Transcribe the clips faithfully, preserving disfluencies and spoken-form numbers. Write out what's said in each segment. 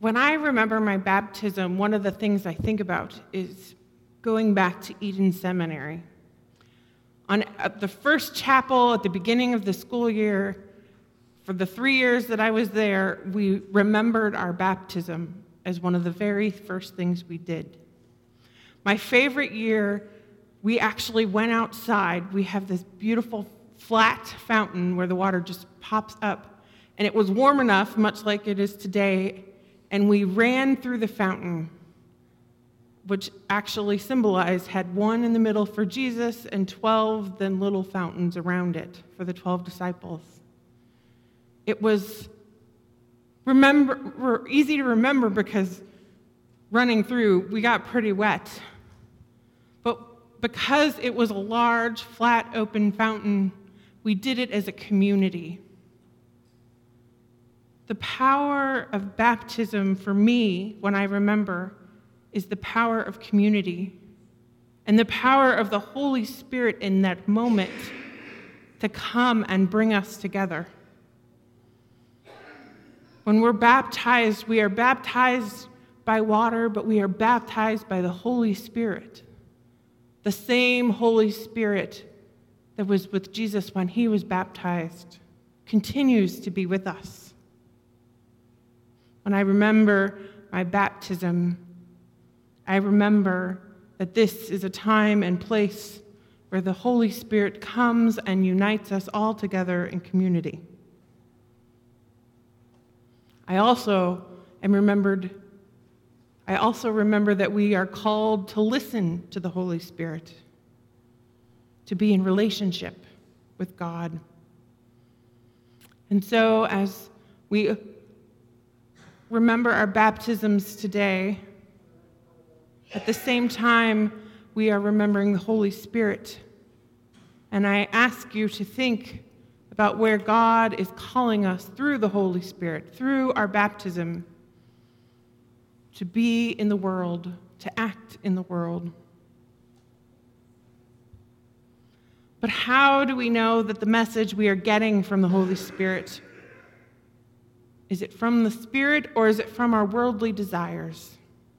When I remember my baptism, one of the things I think about is going back to Eden Seminary. On at the first chapel at the beginning of the school year, for the three years that I was there, we remembered our baptism as one of the very first things we did. My favorite year, we actually went outside. We have this beautiful flat fountain where the water just pops up, and it was warm enough, much like it is today, and we ran through the fountain, which actually symbolized, had one in the middle for Jesus and twelve then little fountains around it for the twelve disciples. It was remember easy to remember because running through, we got pretty wet. But because it was a large, flat, open fountain, we did it as a community. The power of baptism for me, when I remember, is the power of community and the power of the Holy Spirit in that moment to come and bring us together. When we're baptized, we are baptized by water, but we are baptized by the Holy Spirit. The same Holy Spirit that was with Jesus when he was baptized continues to be with us. When I remember my baptism, I remember that this is a time and place where the Holy Spirit comes and unites us all together in community. I also am remembered, I also remember that we are called to listen to the Holy Spirit, to be in relationship with God. And so as we remember our baptisms today, at the same time, we are remembering the Holy Spirit. And I ask you to think about where God is calling us through the Holy Spirit, through our baptism, to be in the world, to act in the world. But how do we know that the message we are getting from the Holy Spirit, is it from the Spirit or is it from our worldly desires?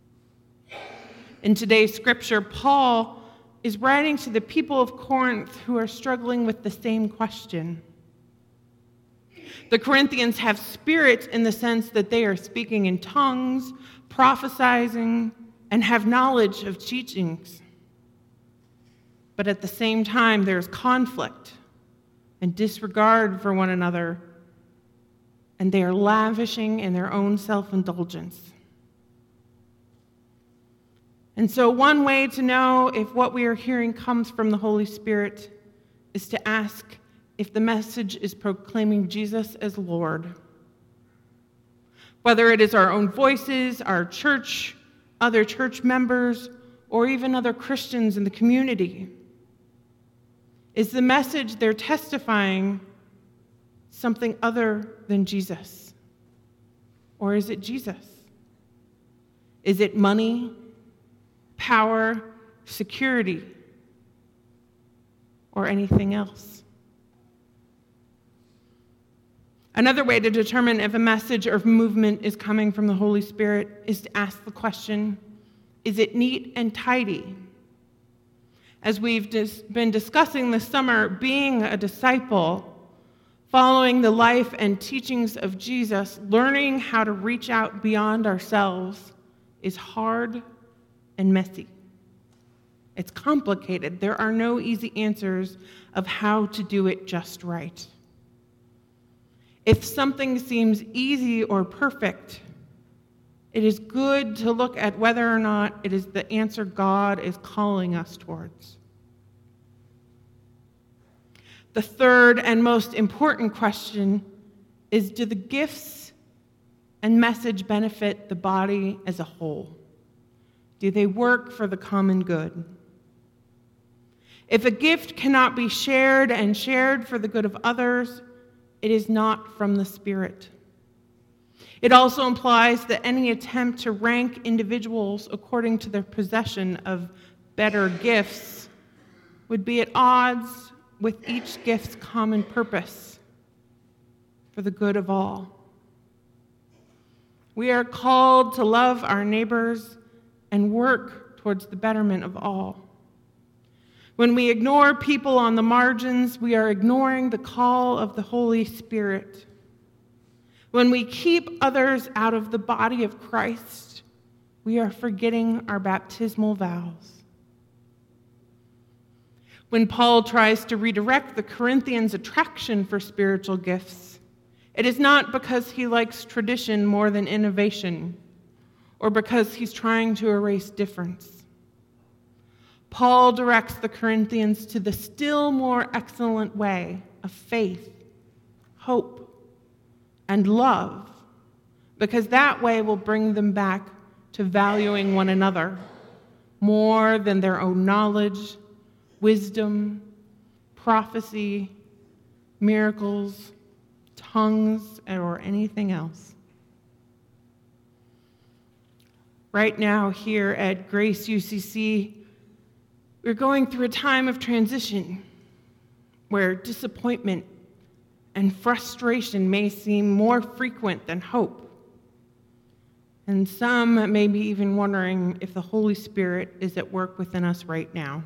In today's scripture, Paul is writing to the people of Corinth who are struggling with the same question. The Corinthians have spirit in the sense that they are speaking in tongues, prophesying, and have knowledge of teachings. But at the same time, there's conflict and disregard for one another, and they are lavishing in their own self-indulgence. And so one way to know if what we are hearing comes from the Holy Spirit is to ask if the message is proclaiming Jesus as Lord. Whether it is our own voices, our church, other church members, or even other Christians in the community, is the message they're testifying something other than Jesus? Or is it Jesus? Is it money, power, security, or anything else? Another way to determine if a message or movement is coming from the Holy Spirit is to ask the question, is it neat and tidy? As we've dis- been discussing this summer, being a disciple, following the life and teachings of Jesus, learning how to reach out beyond ourselves is hard and messy. It's complicated. There are no easy answers of how to do it just right. If something seems easy or perfect, it is good to look at whether or not it is the answer God is calling us towards. The third and most important question is, do the gifts and message benefit the body as a whole? Do they work for the common good? If a gift cannot be shared and shared for the good of others, it is not from the Spirit. It also implies that any attempt to rank individuals according to their possession of better gifts would be at odds with each gift's common purpose for the good of all. We are called to love our neighbors and work towards the betterment of all. When we ignore people on the margins, we are ignoring the call of the Holy Spirit. When we keep others out of the body of Christ, we are forgetting our baptismal vows. When Paul tries to redirect the Corinthians' attraction for spiritual gifts, it is not because he likes tradition more than innovation, or because he's trying to erase difference. Paul directs the Corinthians to the still more excellent way of faith, hope, and love, because that way will bring them back to valuing one another more than their own knowledge, wisdom, prophecy, miracles, tongues, or anything else. Right now, here at Grace U C C, we're going through a time of transition where disappointment and frustration may seem more frequent than hope. And some may be even wondering if the Holy Spirit is at work within us right now.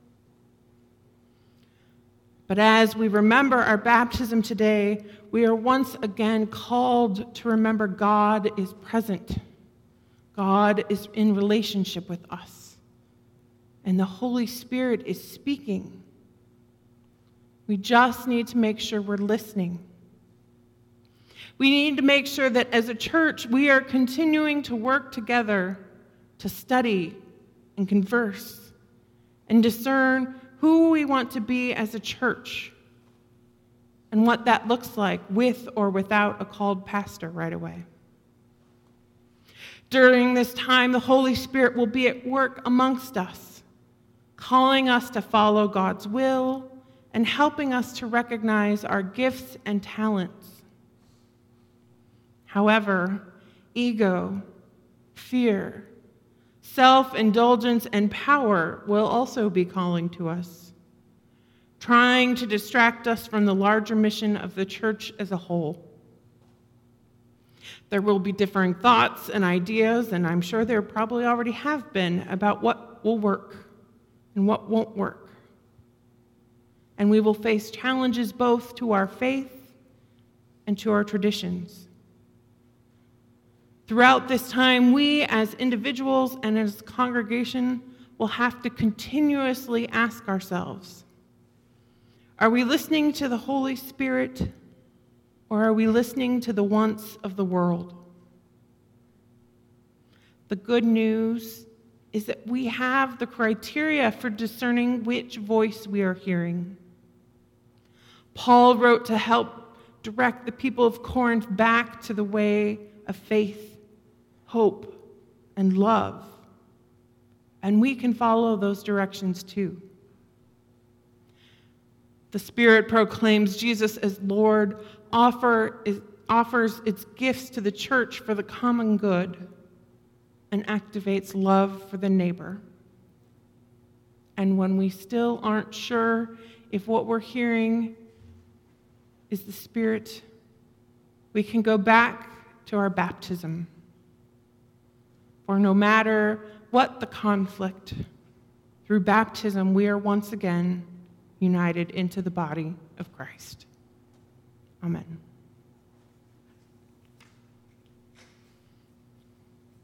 But as we remember our baptism today, we are once again called to remember God is present. God is in relationship with us. And the Holy Spirit is speaking. We just need to make sure we're listening. We need to make sure that as a church, we are continuing to work together to study and converse and discern who we want to be as a church and what that looks like with or without a called pastor right away. During this time, the Holy Spirit will be at work amongst us, calling us to follow God's will and helping us to recognize our gifts and talents. However, ego, fear, self-indulgence, and power will also be calling to us, trying to distract us from the larger mission of the church as a whole. There will be differing thoughts and ideas, and I'm sure there probably already have been, about what will work and what won't work. And we will face challenges both to our faith and to our traditions. Throughout this time, we as individuals and as a congregation will have to continuously ask ourselves, are we listening to the Holy Spirit, or are we listening to the wants of the world? The good news is that we have the criteria for discerning which voice we are hearing. Paul wrote to help direct the people of Corinth back to the way of faith, hope, and love. And we can follow those directions too. The Spirit proclaims Jesus as Lord, offer, is, offers its gifts to the church for the common good, and activates love for the neighbor. And when we still aren't sure if what we're hearing is the Spirit, we can go back to our baptism. For no matter what the conflict, through baptism we are once again united into the body of Christ. Amen.